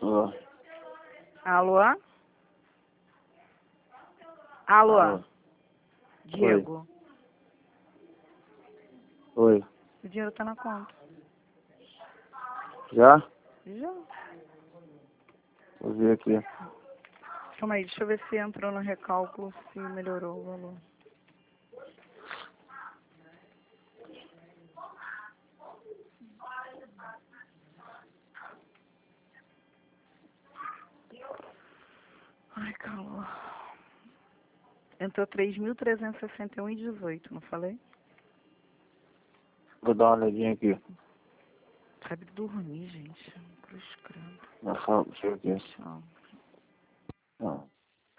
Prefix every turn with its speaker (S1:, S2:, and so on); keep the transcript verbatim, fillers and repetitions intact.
S1: Alô?
S2: Alô? Alô?
S1: Alô?
S2: Diego,
S1: Oi.
S2: o dinheiro tá na conta.
S1: Já?
S2: Já.
S1: Vou ver aqui.
S2: Calma aí, deixa eu ver se entrou no recálculo, se melhorou o valor. Ai, calor. Entrou três mil trezentos e sessenta e um e dezoito, não falei?
S1: Vou dar uma olhadinha aqui.
S2: Sabe dormir, gente. Cruz credo.
S1: Não falo, não sei o que.
S2: Tchau.
S1: Não.